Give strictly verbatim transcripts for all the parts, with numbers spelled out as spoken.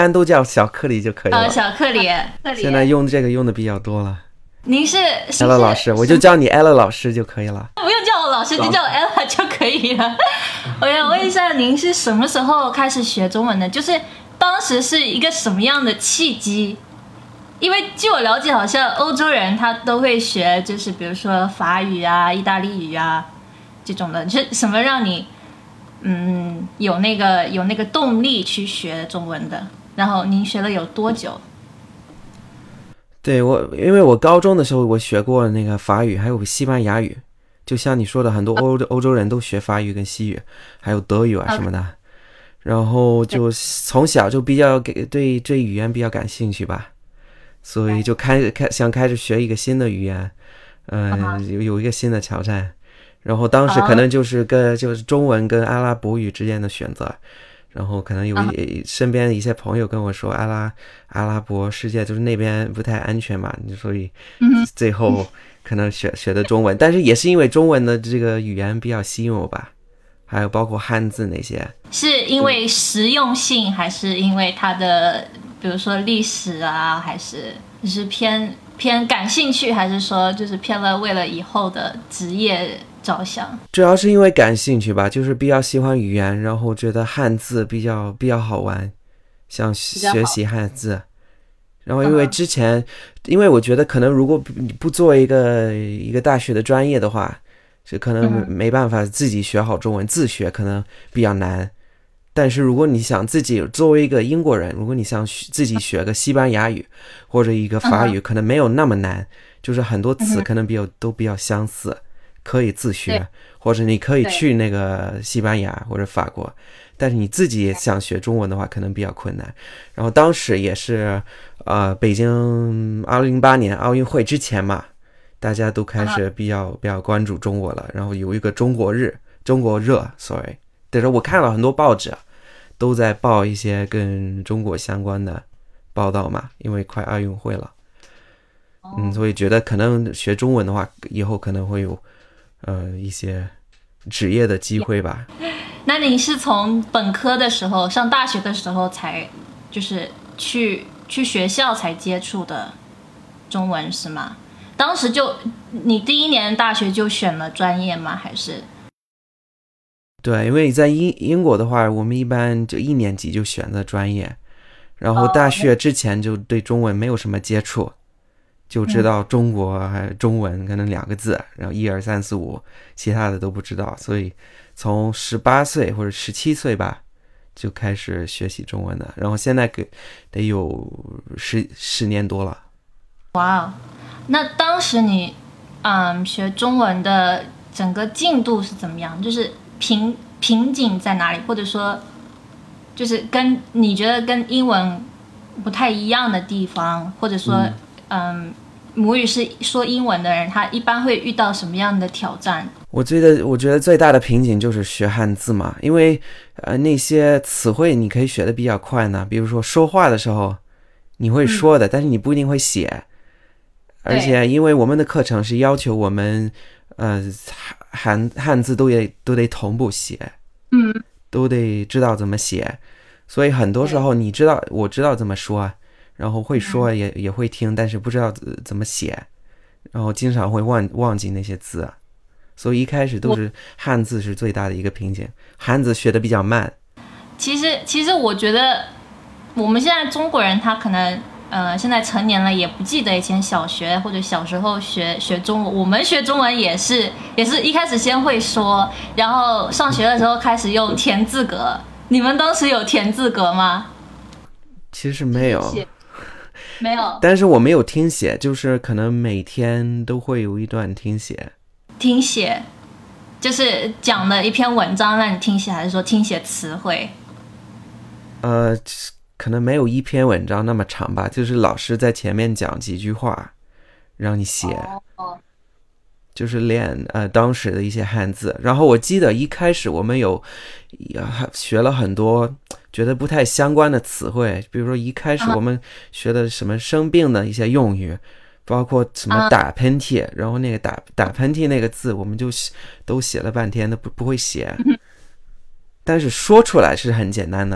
般都叫小克里就可以了。 呃，小克里， 现在用这个用的比较多了。 您是 Ella 老师，我就叫你 Ella 老师就可以了。 不用叫我老师，就叫我 Ella 就可以了。我想问一下，您是什么时候开始学中文的？就是当时是一个什么样的契机？因为据我了解，好像欧洲人他都会学，就是比如说法语啊、意大利语啊这种的。是什么让你嗯有那个有那个动力去学中文的？然后您学了有多久？ 对，我因为我高中的时候我学过那个法语还有西班牙语，就像你说的很多欧欧洲人都学法语跟西语还有德语啊什么的，然后就从小就比较给对对语言比较感兴趣吧，所以就开开想开始学一个新的语言，嗯、呃，有有一个新的挑战，然后当时可能就是跟就是中文跟阿拉伯语之间的选择。然后可能有一身边一些朋友跟我说阿拉阿拉伯世界就是那边不太安全嘛，所以最后可能学学的中文，但是也是因为中文的这个语言比较吸引我吧，还有包括汉字那些。 是因为实用性，还是因为它的比如说历史啊，还是就是偏偏感兴趣，还是说就是偏了为了以后的职业着想？ 主要是因为感兴趣吧，就是比较喜欢语言，然后觉得汉字比较比较好玩，想学习汉字。然后因为之前、嗯、因为我觉得可能如果你不做一个一个大学的专业的话，是可能没办法自己学好中文，自学可能比较难。但是如果你想自己作为一个英国人，如果你想自己学个西班牙语或者一个法语，可能没有那么难，就是很多词可能比较都比较相似，可以自学，或者你可以去那个西班牙或者法国，但是你自己想学中文的话可能比较困难。然后当时也是呃北京二零零八年奥运会之前嘛，大家都开始比较比较关注中国了，然后有一个中国日中国热 sorry 但是我看了很多报纸都在报一些跟中国相关的报道嘛，因为快奥运会了，嗯，所以觉得可能学中文的话以后可能会有呃一些职业的机会吧。 那你是从本科的时候上大学的时候才就是去去学校才接触的中文是吗？当时就你第一年大学就选了专业吗？还是？ 对，因为在英英国的话，我们一般就一年级就选择专业，然后大学之前就对中文没有什么接触，就知道中国还有中文可能两个字，然后一二三四五，其他的都不知道，所以从十八岁或者十七岁吧就开始学习中文的，然后现在给得有十十年多了。 哇，那当时你嗯学中文的整个进度是怎么样？就是瓶瓶颈在哪里？或者说就是跟你觉得跟英文不太一样的地方，或者说嗯。嗯母语是说英文的人，他一般会遇到什么样的挑战？ 我觉得，我觉得最大的瓶颈就是学汉字嘛，因为呃那些词汇你可以学的比较快呢，比如说说话的时候你会说的，嗯、但是你不一定会写，而且因为我们的课程是要求我们呃汉汉字都得都得同步写， 嗯， 都得知道怎么写，所以很多时候你知道我知道怎么说。然后会说也也会听，但是不知道怎么写，然后经常会忘忘记那些字，所以一开始都是汉字是最大的一个瓶颈，汉字学的比较慢。 其实其实我觉得我们现在中国人他可能呃现在成年了也不记得以前小学或者小时候学学中文，我们学中文也是也是一开始先会说，然后上学的时候开始用填字格。你们当时有填字格吗？ 其实没有。 没有， 但是我没有听写，就是可能每天都会有一段听写。 听写就是讲的一篇文章让你听写，还是说听写词汇？ 呃，可能没有一篇文章那么长吧，就是老师在前面讲几句话，让你写， 哦、 就是练呃当时的一些汉字。然后我记得一开始我们有学了很多觉得不太相关的词汇，比如说一开始我们学的什么生病的一些用语，包括什么打喷嚏，然后那个打打喷嚏那个字我们就都写了半天都不不会写，但是说出来是很简单的。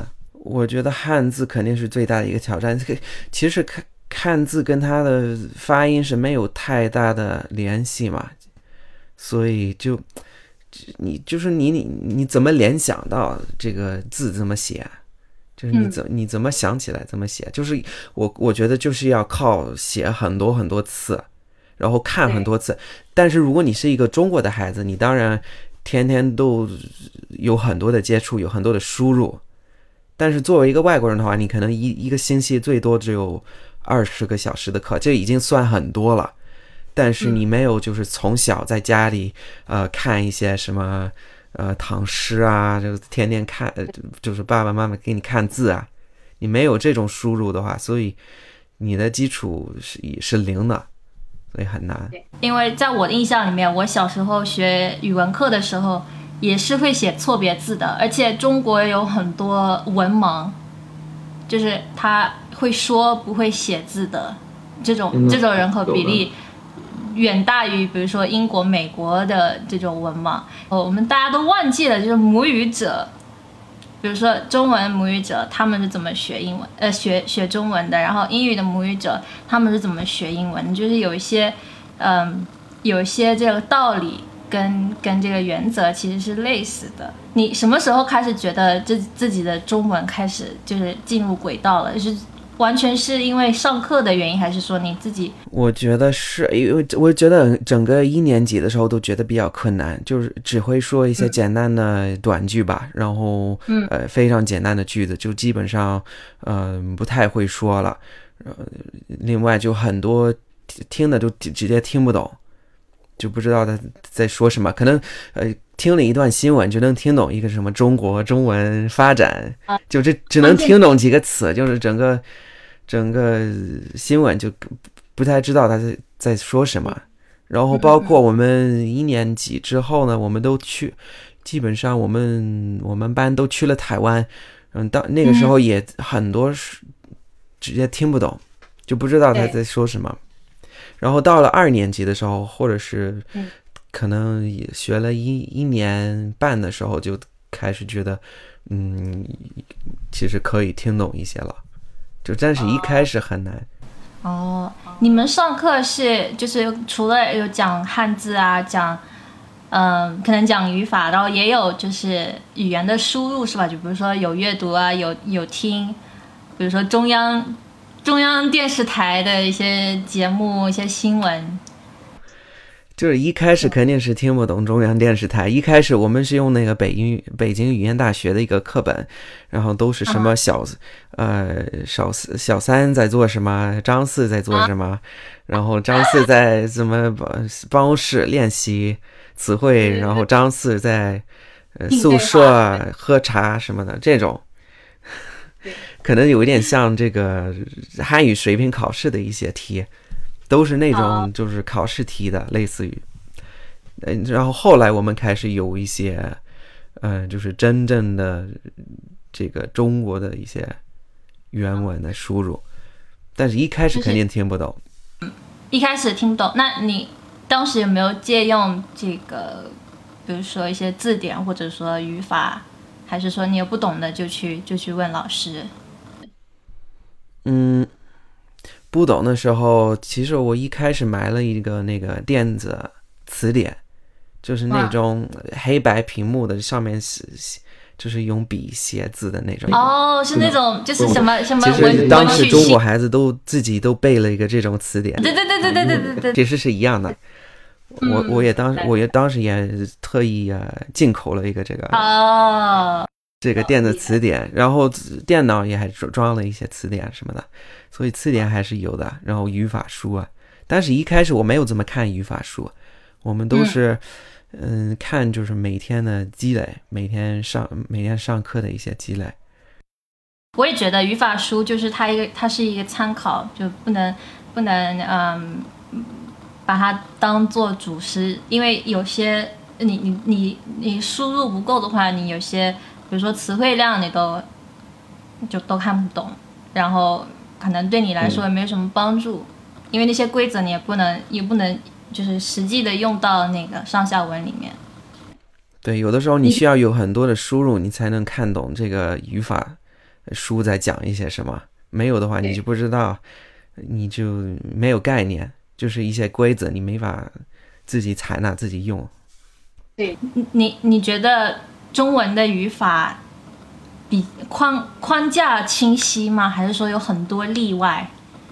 我觉得汉字肯定是最大的一个挑战。其实看汉字跟它的发音是没有太大的联系嘛，所以就你就是你你你怎么联想到这个字怎么写，就是你怎、嗯、你怎么想起来怎么写，就是我我觉得就是要靠写很多很多次，然后看很多次。但是如果你是一个中国的孩子，你当然天天都有很多的接触，有很多的输入。但是作为一个外国人的话，你可能一一个星期最多只有二十个小时的课，这已经算很多了。但是你没有就是从小在家里呃看一些什么呃唐诗啊，就天天看，就是爸爸妈妈给你看字啊，你没有这种输入的话，所以你的基础是是零的，所以很难。 因为在我的印象里面，我小时候学语文课的时候也是会写错别字的，而且中国有很多文盲，就是他会说不会写字的这种、嗯、这种人口比例远大于比如说英国美国的这种文盲。我们大家都忘记了，就是母语者，比如说中文母语者他们是怎么学英文呃学学中文的，然后英语的母语者他们是怎么学英文，就是有一些嗯有一些这个道理跟跟这个原则其实是类似的。你什么时候开始觉得自自己的中文开始就是进入轨道了？是完全是因为上课的原因，还是说你自己？ 我觉得是因为我觉得整个一年级的时候都觉得比较困难，就是只会说一些简单的短句吧，嗯、然后呃非常简单的句子就基本上呃不太会说了。呃，另外就很多听的就直接听不懂。就不知道他在说什么，可能呃听了一段新闻就能听懂一个什么中国中文发展，就这只能听懂几个词，就是整个整个新闻就不太知道他在在说什么。然后包括我们一年级之后呢，我们都去，基本上我们我们班都去了台湾，嗯，到那个时候也很多直接听不懂，就不知道他在说什么。然后到了二年级的时候，或者是可能也学了一一年半的时候，就开始觉得，嗯，其实可以听懂一些了。就但是一开始很难。 哦，你们上课是就是除了有讲汉字啊，讲嗯，可能讲语法，然后也有就是语言的输入是吧？就比如说有阅读啊，有有听，比如说中央。中央电视台的一些节目，一些新闻， 就是一开始肯定是听不懂中央电视台。一开始我们是用那个北京北京语言大学的一个课本，然后都是什么小、啊、呃小小三在做什么，张四在做什么，啊、然后张四在怎么办公室练习词汇，然后张四在、呃、宿舍喝茶什么的这种。可能有一点像这个汉语水平考试的一些题，都是那种就是考试题的，类似于。然后后来我们开始有一些，呃，就是真正的这个中国的一些原文的输入，但是一开始肯定听不懂。 嗯，一开始听不懂。那你当时有没有借用这个，比如说一些字典或者说语法，还是说你有不懂的就去就去问老师？ 嗯，不懂的时候，其实我一开始买了一个那个电子词典，就是那种黑白屏幕的，上面是就是用笔写字的那种。 哦，是那种就是什么什么文。其实当时中国孩子都自己都背了一个这种词典。 对对对对对对对对， 其实是一样的。我我也当我也当时也特意啊进口了一个这个。 哦。 这个电子词典，然后电脑也还装了一些词典什么的，所以词典还是有的。然后语法书啊，但是一开始我没有怎么看语法书，我们都是嗯、呃、看就是每天的积累，每天上每天上课的一些积累。 我也觉得语法书就是它一个它是一个参考，就不能不能嗯把它当做主诗，因为有些你你你你输入不够的话，你有些。比如说词汇量你都就都看不懂，然后可能对你来说也没有什么帮助，嗯、因为那些规则你也不能也不能就是实际的用到那个上下文里面。 对，有的时候你需要有很多的输入，你才能看懂这个语法书在讲一些什么，没有的话你就不知道，你就没有概念，就是一些规则你没法自己采纳自己用。 对，你你觉得中文的语法比框框架清晰吗？还是说有很多例外？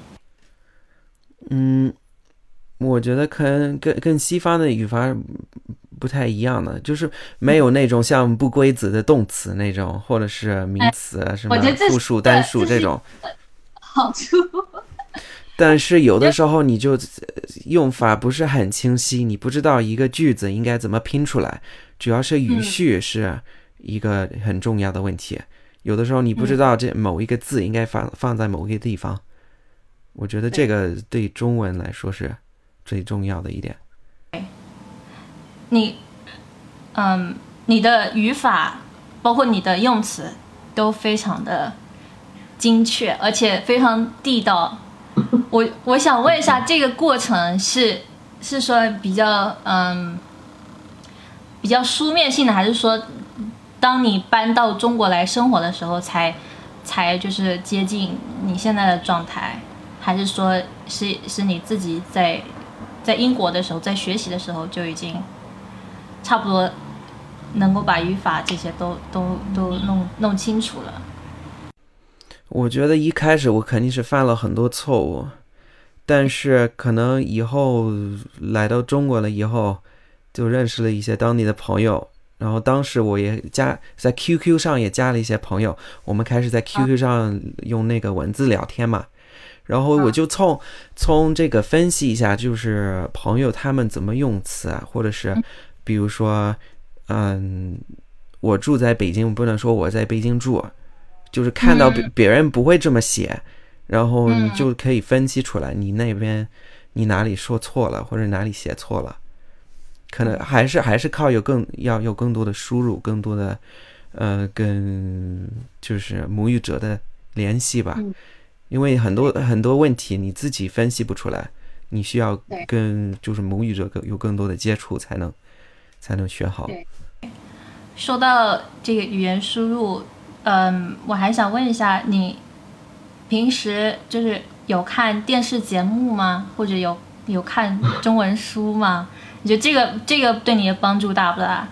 嗯，我觉得可能跟跟西方的语法不太一样的，就是没有那种像不规则的动词那种，或者是名词啊什么复数、单数这种好处。 但是有的时候你就用法不是很清晰，你不知道一个句子应该怎么拼出来，主要是语序是一个很重要的问题。有的时候你不知道这某一个字应该放放在某一个地方，我觉得这个对中文来说是最重要的一点。 你，嗯，你的语法包括你的用词都非常的精确，而且非常地道。我我想问一下，这个过程是是说比较嗯比较书面性的，还是说当你搬到中国来生活的时候才才就是接近你现在的状态，还是说是是你自己在在英国的时候在学习的时候就已经差不多能够把语法这些都都都弄弄清楚了？ 我觉得一开始我肯定是犯了很多错误，但是可能以后来到中国了以后，就认识了一些当地的朋友，然后当时我也加在 Q Q 上也加了一些朋友，我们开始在 Q Q 上用那个文字聊天嘛，然后我就从从这个分析一下，就是朋友他们怎么用词啊，或者是比如说，嗯，我住在北京，不能说我在北京住。就是看到别人不会这么写，然后你就可以分析出来你那边你哪里说错了或者哪里写错了，可能还是还是靠有更要有更多的输入，更多的呃跟就是母语者的联系吧，因为很多很多问题你自己分析不出来，你需要跟就是母语者有更多的接触才能才能学好。 说到这个语言输入。嗯，我还想问一下，你平时就是有看电视节目吗？或者有有看中文书吗？你觉得这个这个对你的帮助大不大？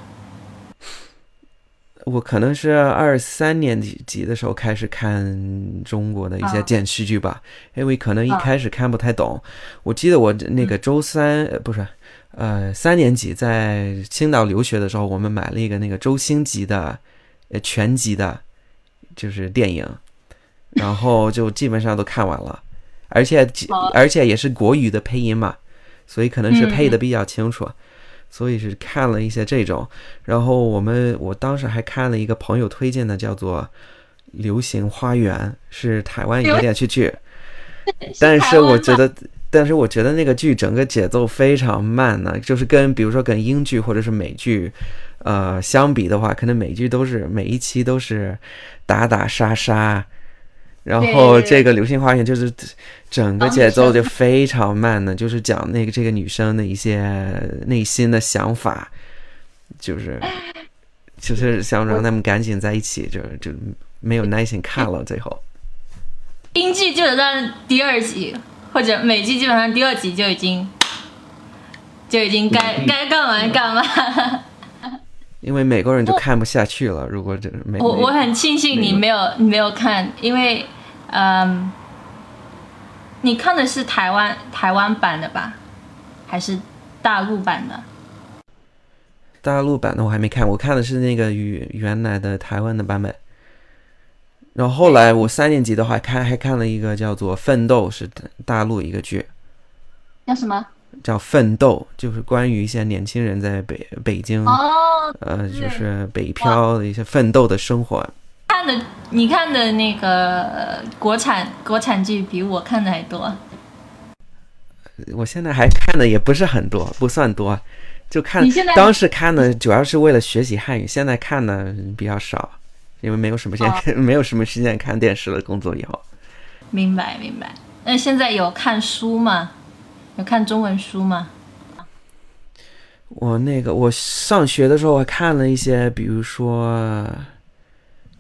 我可能是二三年级的时候开始看中国的一些电视剧吧，因为可能一开始看不太懂。我记得我那个周三、嗯、不是呃三年级在青岛留学的时候，我们买了一个那个周星集的呃全集的。就是电影，然后就基本上都看完了，而且而且也是国语的配音嘛，所以可能是配的比较清楚，所以是看了一些这种。然后我们我当时还看了一个朋友推荐的，叫做《流星花园》，是台湾一个电视剧，但是我觉得，但是我觉得那个剧整个节奏非常慢呢，就是跟比如说跟英剧或者是美剧。呃，相比的话，可能美剧都是每一期都是打打杀杀，然后这个《流星花园》就是整个节奏就非常慢的，就是讲那个这个女生的一些内心的想法，就是就是想让他们赶紧在一起，就就没有耐心看了。最后， 英剧基本上第二集或者美剧基本上第二集就已经就已经该该干嘛干嘛了。 因为美国人就看不下去了。如果这美我我很庆幸你没有你没有看，因为嗯，你看的是台湾台湾版的吧，还是大陆版的？ 大陆版的我还没看，我看的是那个原来的台湾的版本。然后后来我三年级的话看还看了一个叫做《奋斗》，是大陆一个剧。 叫什么？ 叫奋斗，就是关于一些年轻人在北北京， 哦， 呃，就是北漂的一些奋斗的生活。 看的你看的那个国产国产剧比我看的还多。 我现在还看的也不是很多，不算多，就看当时看的主要是为了学习汉语，现在看的比较少，因为没有什么时间、哦、没有什么时间看电视了，工作以后。 明白明白。那现在有看书吗？有看中文书吗？ 我那个我上学的时候还看了一些，比如说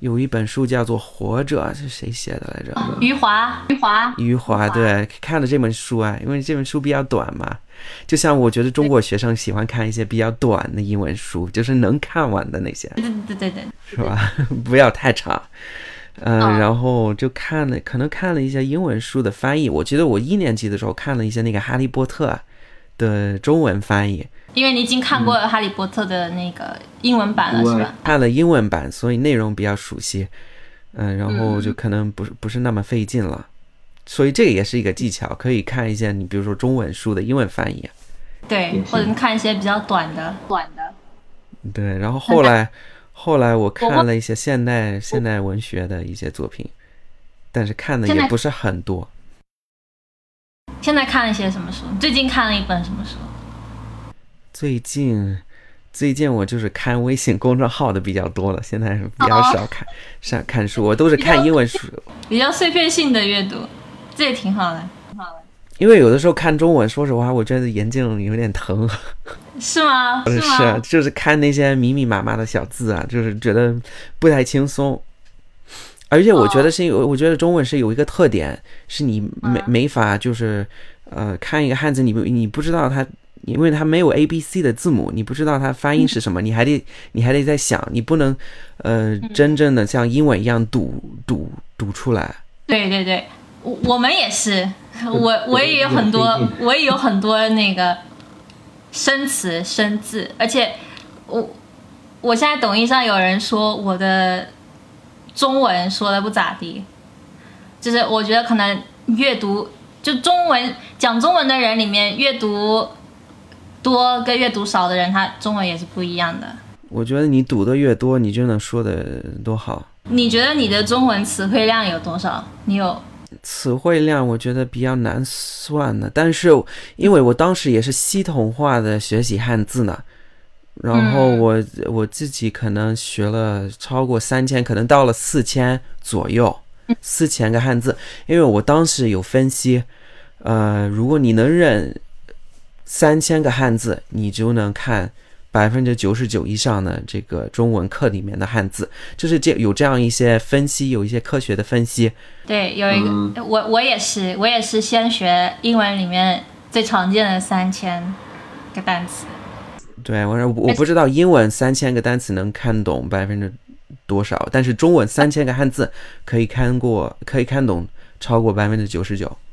有一本书叫做《活着》，是谁写的来着？ 哦、余华，余华， 余华，对，看了这本书啊，因为这本书比较短嘛。就像我觉得中国学生喜欢看一些比较短的英文书，就是能看完的那些。 对对对对， 是吧？不要太长。嗯、呃哦，然后就看了，可能看了一些英文书的翻译。我记得我一年级的时候看了一些那个《哈利波特》的中文翻译。 因为你已经看过《哈利波特》的那个英文版了，嗯、是吧？ 看了英文版，所以内容比较熟悉。嗯，然后就可能不是不是那么费劲了。所以这个也是一个技巧，可以看一些你比如说中文书的英文翻译。 对，或者你看一些比较短的，短的。 对，然后后来。后来我看了一些现代现代文学的一些作品，但是看的也不是很多。 现在看了一些什么书？最近看了一本什么书？ 最近最近我就是看微信公众号的比较多了，现在比较少看少、哦、看书，我都是看英文书， 比较碎片性的阅读，这也挺好的，挺好的。 因为有的时候看中文，说实话，我觉得眼睛有点疼。 是吗？是吗？ 是啊，就是看那些密密麻麻的小字啊，就是觉得不太轻松。而且我觉得是有，哦、我觉得中文是有一个特点，是你没、嗯、没法就是呃看一个汉字，你你不知道它，因为它没有 A B C 的字母，你不知道它发音是什么，嗯、你还得你还得在想，你不能呃、嗯、真正的像英文一样读读读出来。 对对对，我我们也是，我我也有很多，我也有很多那个。生词生字，而且我我现在抖音上有人说我的中文说的不咋地，就是我觉得可能阅读就中文讲中文的人里面，阅读多跟阅读少的人，他中文也是不一样的。 我觉得你读的越多，你就能说的多好。 你觉得你的中文词汇量有多少？你有？ 词汇量我觉得比较难算的，但是因为我当时也是系统化的学习汉字呢，然后我、嗯、我自己可能学了超过三千，可能到了四千左右，四千个汉字。因为我当时有分析，呃，如果你能认三千个汉字，你就能看百分之九十九以上的这个中文课里面的汉字，就是这有这样一些分析，有一些科学的分析。 对，有一个、嗯、我我也是，我也是先学英文里面最常见的三千个单词。 对，我我不知道英文三千个单词能看懂百分之多少，但是中文三千个汉字可以看过，可以看懂超过百分之九十九。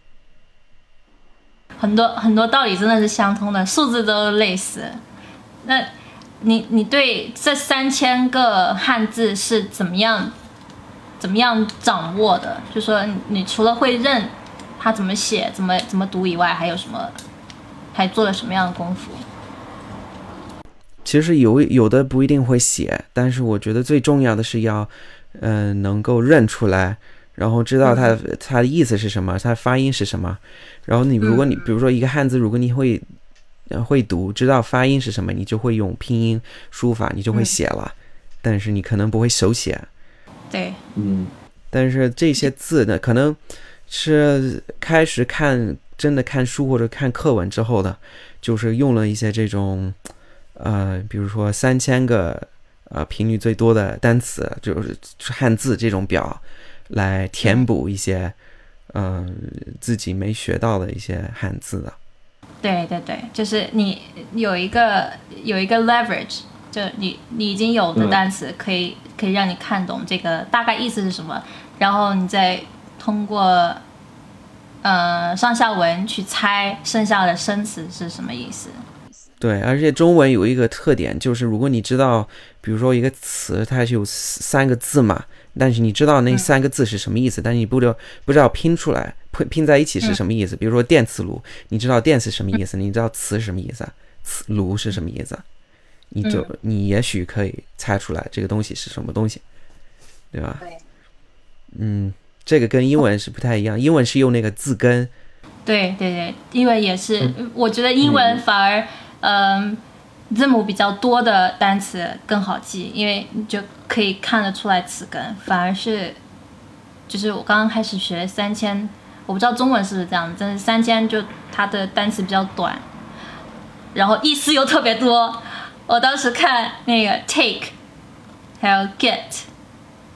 很多很多道理真的是相通的，数字都类似。那你你对这三千个汉字是怎么样怎么样掌握的？就说你除了会认它怎么写、怎么怎么读以外，还有什么？还做了什么样的功夫？ 其实有有的不一定会写，但是我觉得最重要的是要，呃，能够认出来，然后知道它、嗯、它的意思是什么，它的发音是什么。然后你如果你、嗯、比如说一个汉字，如果你会。会读，知道发音是什么，你就会用拼音书法，你就会写了、嗯、但是你可能不会手写。 对， 嗯，但是这些字呢，可能是开始看真的看书或者看课文之后的，就是用了一些这种呃比如说三千个呃频率最多的单词，就是汉字这种表来填补一些嗯、呃、自己没学到的一些汉字的。 对对对，就是你有一个有一个 leverage， 就你你已经有的单词可以、嗯、可以让你看懂这个大概意思是什么，然后你再通过呃上下文去猜剩下的生词是什么意思。 对，而且中文有一个特点，就是如果你知道比如说一个词它是有三个字嘛，但是你知道那三个字是什么意思、嗯、但是你不知道不知道拼出来拼在一起是什么意思、嗯、比如说电磁炉，你知道电是什么意思、嗯、你知道磁是什么意思，磁炉是什么意思，你就、嗯、你也许可以猜出来这个东西是什么东西，对吧？ 对， 嗯，这个跟英文是不太一样，英文是用那个字根。 对对对，英文也是、嗯、我觉得英文反而嗯、呃、字母比较多的单词更好记，因为你就可以看得出来词根，反而是就是我刚刚开始学三千，我不知道中文是不是这样，但是三千就它的单词比较短，然后意思又特别多。我当时看那个 take 还有 get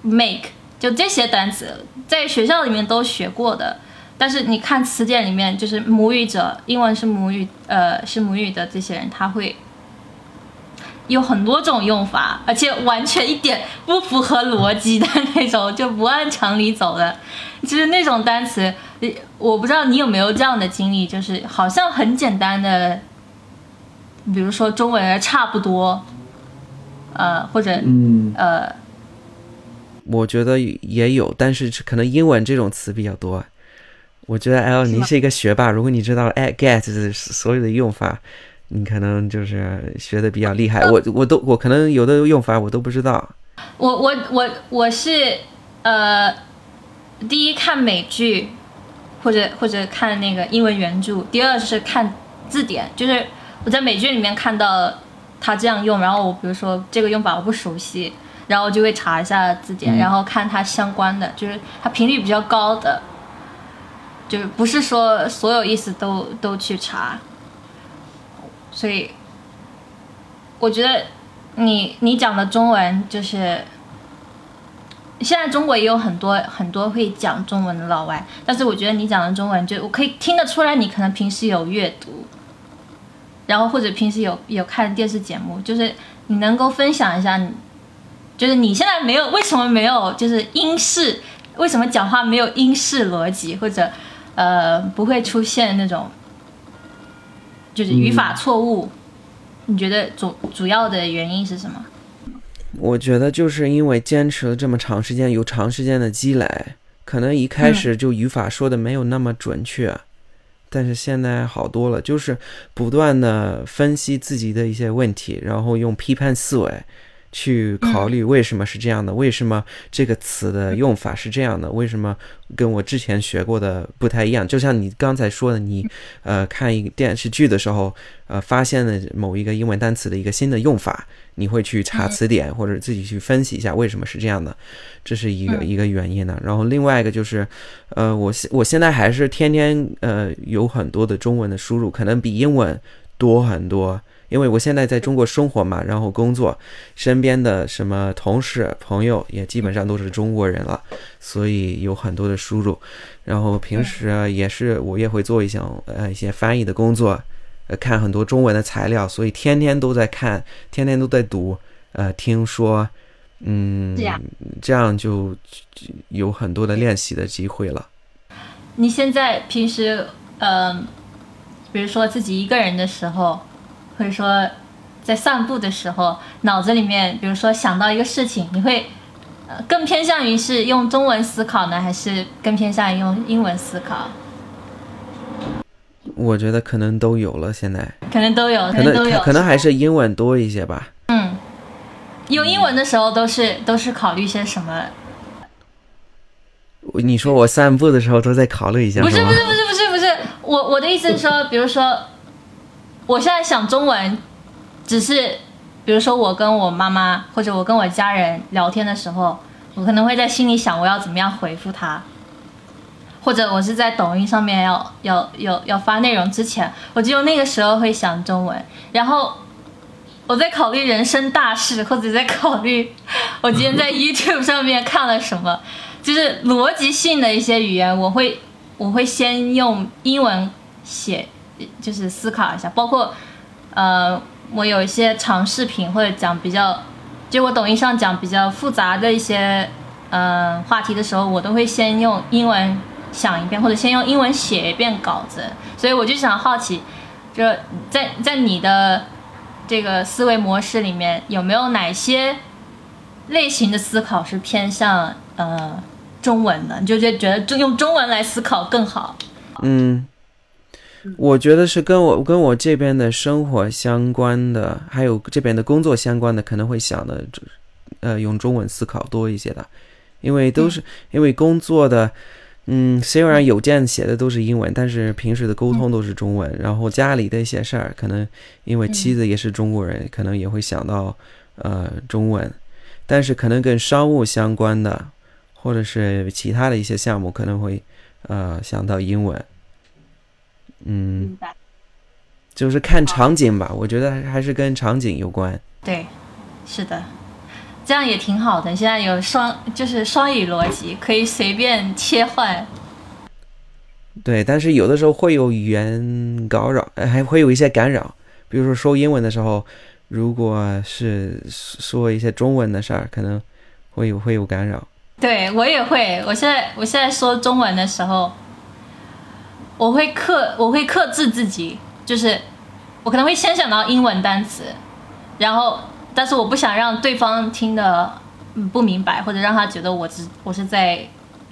make， 就这些单词在学校里面都学过的，但是你看词典里面，就是母语者，英文是母语，呃，是母语的这些人，他会有很多种用法，而且完全一点不符合逻辑的那种，就不按常理走的，就是那种单词，我不知道你有没有这样的经历，就是好像很简单的，比如说中文差不多，呃，或者嗯呃， 我觉得也有，但是可能英文这种词比较多。我觉得 L 你是一个学霸，如果你知道 get 所有的用法，你可能就是学的比较厉害。我我都我可能有的用法我都不知道。 我我我我是呃，第一看美剧，或者或者看那个英文原著，第二是看字典，就是我在美剧里面看到他这样用，然后我比如说这个用法我不熟悉，然后我就会查一下字典， 嗯、 然后看它相关的，就是它频率比较高的，就是不是说所有意思都都去查。所以我觉得你你讲的中文，就是现在中国也有很多很多会讲中文的老外，但是我觉得你讲的中文，就我可以听得出来你可能平时有阅读，然后或者平时有有看电视节目，就是你能够分享一下你，就是你现在没有为什么没有就是英式，为什么讲话没有英式逻辑，或者呃不会出现那种就是语法错误、嗯、你觉得主主要的原因是什么？ 我觉得就是因为坚持了这么长时间，有长时间的积累，可能一开始就语法说的没有那么准确、嗯、但是现在好多了，就是不断的分析自己的一些问题，然后用批判思维去考虑为什么是这样的、嗯、为什么这个词的用法是这样的，为什么跟我之前学过的不太一样。就像你刚才说的，你呃看一个电视剧的时候，呃发现了某一个英文单词的一个新的用法，你会去查词典、嗯、或者自己去分析一下为什么是这样的，这是一个、嗯、一个原因呢。然后另外一个就是呃我我现在还是天天呃有很多的中文的输入，可能比英文多很多，因为我现在在中国生活嘛，然后工作，身边的什么同事朋友也基本上都是中国人了，所以有很多的输入。然后平时、啊、也是我也会做一些呃一些翻译的工作，呃看很多中文的材料，所以天天都在看，天天都在读，呃听说，嗯，这样就有很多的练习的机会了。 你现在平时呃比如说自己一个人的时候，或者说在散步的时候，脑子里面比如说想到一个事情，你会呃更偏向于是用中文思考呢，还是更偏向于用英文思考？ 我觉得可能都有了，现在可能都有， 可能都有，可能还是英文多一些吧。 嗯，用英文的时候都是都是考虑些什么？ 你说我散步的时候都在考虑一下？ 不是不是不是不是不是，我我的意思是说，比如说我现在想中文，只是比如说我跟我妈妈或者我跟我家人聊天的时候，我可能会在心里想我要怎么样回复他，或者我是在抖音上面要要要要发内容之前，我只有那个时候会想中文，然后我在考虑人生大事，或者在考虑我今天在 YouTube 上面看了什么，就是逻辑性的一些语言，我会我会先用英文写，就是思考一下，包括呃我有一些长视频或者讲比较，就我抖音上讲比较复杂的一些呃话题的时候，我都会先用英文想一遍，或者先用英文写一遍稿子。所以我就想好奇，就在在你的这个思维模式里面，有没有哪些类型的思考是偏向呃中文的？你就觉得用中文来思考更好？ 嗯，我觉得是跟我跟我这边的生活相关的，还有这边的工作相关的，可能会想的呃用中文思考多一些的，因为都是、嗯、因为工作的。嗯，虽然邮件写的都是英文，但是平时的沟通都是中文。嗯、然后家里的一些事儿，可能因为妻子也是中国人，嗯、可能也会想到呃中文。但是可能跟商务相关的，或者是其他的一些项目，可能会呃想到英文。嗯，就是看场景吧，我觉得还是跟场景有关。 对，是的。 这样也挺好的。现在有双就是双语逻辑，可以随便切换。 对，但是有的时候会有语言干扰，还会有一些干扰。比如说说英文的时候，如果是说一些中文的事儿，可能会有会有干扰。 对，我也会。我现在我现在说中文的时候，我会克我会克制自己，就是我可能会先想到英文单词，然后但是我不想让对方听得不明白，或者让他觉得我是我是在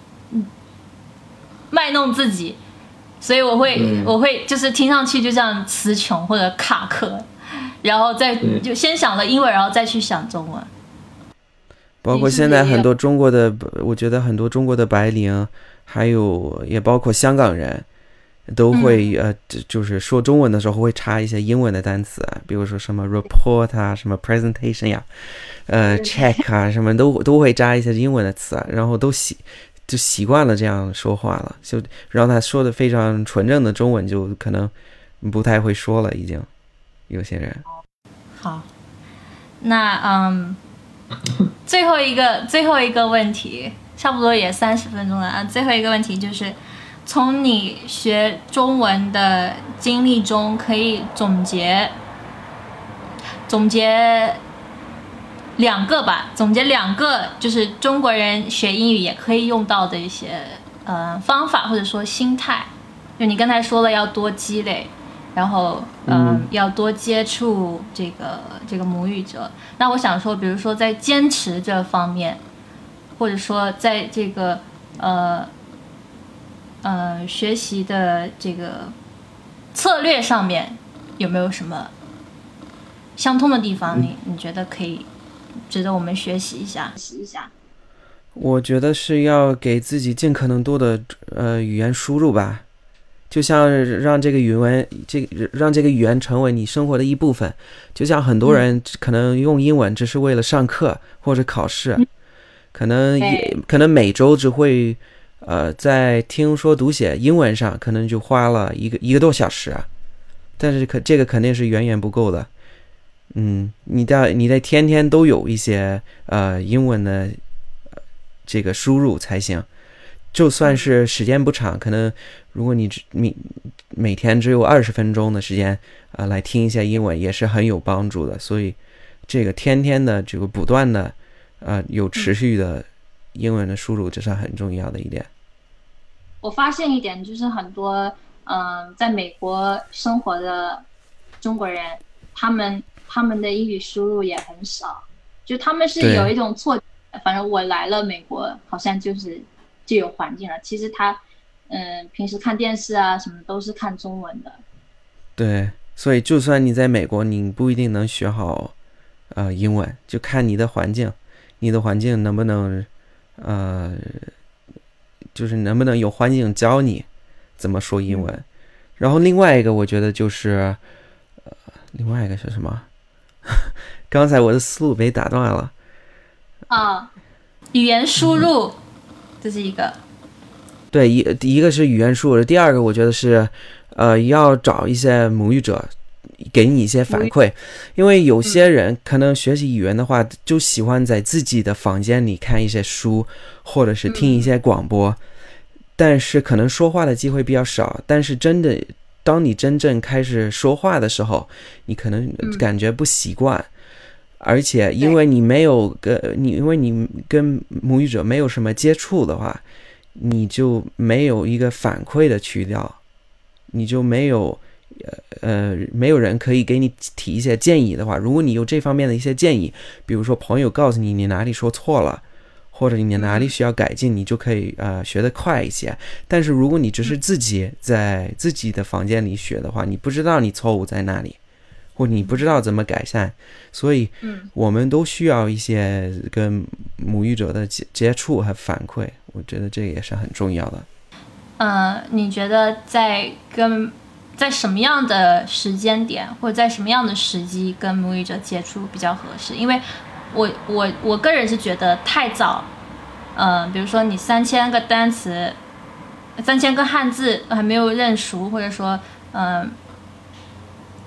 卖弄自己，所以我会、嗯、我会就是听上去就这样词穷或者卡壳，然后再就先想了英文，然后再去想中文。 包括现在很多中国的，我觉得很多中国的白领，还有也包括香港人，都会、嗯、呃，就是说中文的时候会插一些英文的单词，比如说什么 report 啊，什么 presentation 呀、啊，呃 check 啊，什么都都会加一些英文的词，然后都习就习惯了这样说话了，就让他说的非常纯正的中文，就可能不太会说了，已经有些人。 好，那嗯。最后一个最后一个问题，差不多也三十分钟了啊。最后一个问题就是，从你学中文的经历中，可以总结总结两个吧，总结两个就是中国人学英语也可以用到的一些呃方法或者说心态。就你刚才说了要多积累。然后，嗯、呃，要多接触这个这个母语者。那我想说，比如说在坚持这方面，或者说在这个呃呃学习的这个策略上面，有没有什么相通的地方？你你觉得可以值得我们学习一下？学习一下。 我觉得是要给自己尽可能多的呃语言输入吧。就像让这个语文，这让这个语言成为你生活的一部分。就像很多人可能用英文只是为了上课或者考试，嗯、可能也可能每周只会呃在听说读写英文上可能就花了一个一个多小时啊。但是可这个肯定是远远不够的。嗯，你的你得天天都有一些呃英文的、呃、这个输入才行。就算是时间不长，可能如果你每每天只有二十分钟的时间啊、呃、来听一下英文，也是很有帮助的。所以，这个天天的这个不断的呃有持续的英文的输入，这是很重要的一点。 我发现一点就是很多嗯、呃、在美国生活的中国人，他们他们的英语输入也很少，就他们是有一种错觉，反正我来了美国，好像就是。就有环境了，其实他嗯平时看电视啊什么都是看中文的。 对，所以就算你在美国，你不一定能学好呃英文，就看你的环境，你的环境能不能呃就是能不能有环境教你怎么说英文。嗯、然后另外一个我觉得就是呃另外一个是什么？刚才我的思路被打断了。 啊，语言输入。嗯，这是一个， 对，一第一个是语言输入，第二个我觉得是，呃，要找一些母语者给你一些反馈，因为有些人可能学习语言的话，就喜欢在自己的房间里看一些书，或者是听一些广播，嗯、但是可能说话的机会比较少。但是真的，当你真正开始说话的时候，你可能感觉不习惯。嗯，而且因为你没有跟你因为你跟母语者没有什么接触的话，你就没有一个反馈的渠道，你就没有呃没有人可以给你提一些建议的话，如果你有这方面的一些建议，比如说朋友告诉你你哪里说错了，或者你哪里需要改进，你就可以呃学得快一些。但是如果你只是自己在自己的房间里学的话，你不知道你错误在哪里，或你不知道怎么改善，所以我们都需要一些跟母语者的接触和反馈，我觉得这个也是很重要的。 呃，你觉得在跟在什么样的时间点或者在什么样的时机跟母语者接触比较合适？因为我我我个人是觉得太早，呃，比如说你三千个单词，三千个汉字还没有认熟，或者说嗯。呃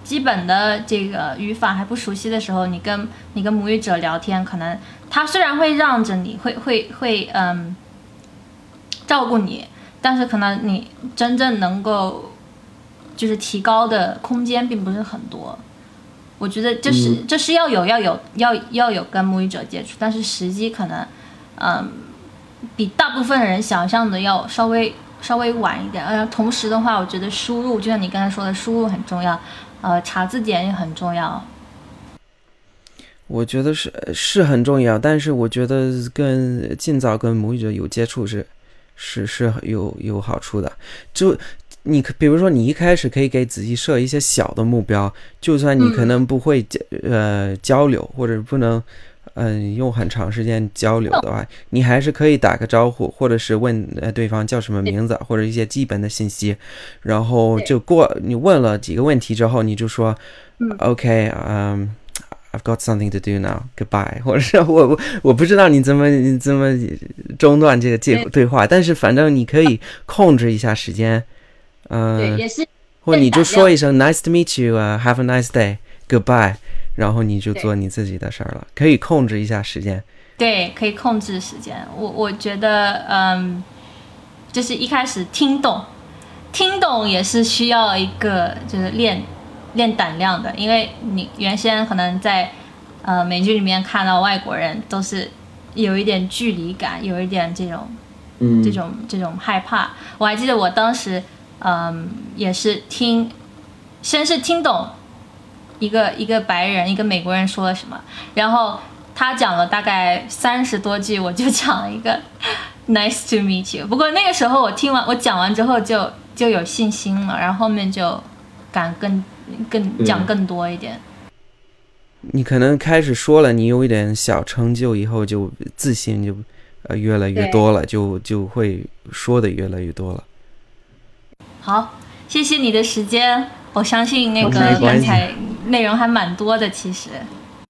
基本的这个语法还不熟悉的时候，你跟你跟母语者聊天，可能他虽然会让着你，会会会嗯照顾你，但是可能你真正能够就是提高的空间并不是很多。我觉得这是、嗯、这是要有要有要要有跟母语者接触，但是时机可能嗯比大部分人想象的要稍微稍微晚一点。呃，同时的话，我觉得输入就像你刚才说的，输入很重要。呃，查字典也很重要。 我觉得是是很重要，但是我觉得跟尽早跟母语者有接触是是是有有好处的。就你比如说，你一开始可以给自己设一些小的目标，就算你可能不会、嗯、呃交流或者不能嗯、呃、用很长时间交流的话，你还是可以打个招呼，或者是问呃对方叫什么名字，或者一些基本的信息，然后就过你问了几个问题之后，你就说、嗯、OK 嗯、um, I've got something to do now goodbye， 或者是我我不知道你怎么你怎么中断这个对话，但是反正你可以控制一下时间，嗯、呃， 对，也是， 或者你就说一声 Nice to meet you、uh, Have a nice day goodbye， 然后你就做你自己的事儿了，可以控制一下时间。 对，可以控制时间。我我觉得，嗯，就是一开始听懂，听懂也是需要一个就是练练胆量的，因为你原先可能在呃美剧里面看到外国人都是有一点距离感，有一点这种，嗯，这种这种害怕。我还记得我当时，嗯，也是听，先是听懂一个一个白人一个美国人说了什么，然后他讲了大概三十多句，我就讲了一个 Nice to meet you。不过那个时候我听完我讲完之后就就有信心了，然后后面就敢更更讲更多一点。 你可能开始说了，你有一点小成就以后，就自信就呃越来越多了，就就会说的越来越多了。 好，谢谢你的时间，我相信那个刚才内容还蛮多的，其实。